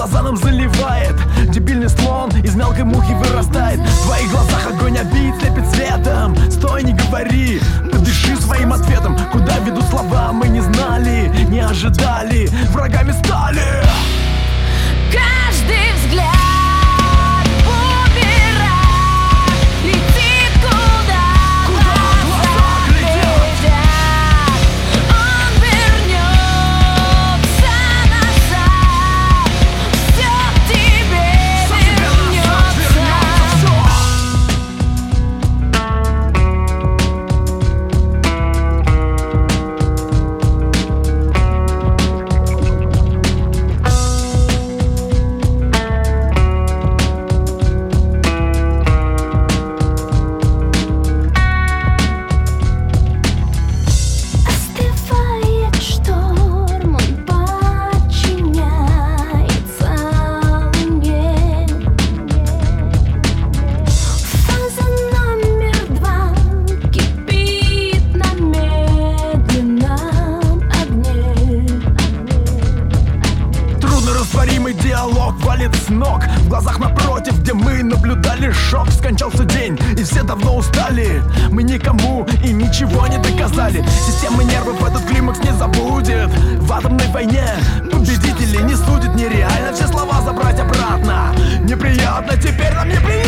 глаза нам заливает. Дебильный слон из мелкой мухи вырастает. В твоих глазах огонь обид слепит светом. Стой, не говори, подыши своим ответом. Куда ведут слова, мы не знали, не ожидали, врагами стали. Каждый взгляд бумеранг летит куда глаза глядят. Он вернется назад, все к тебе вернется. Остывает шторм, он подчиняется луне. Фаза номер 2 кипит на медленном огне. Труднорастворимый диалог валит с ног. В глазах напротив, где мы наблюдали шок. Скончался день, и все давно устали. Мы никому и ничего не доказали. Система нервов этот климакс не забудет. В атомной войне победители не судят нереально. Все слова забрать обратно неприятно, теперь нам неприятно.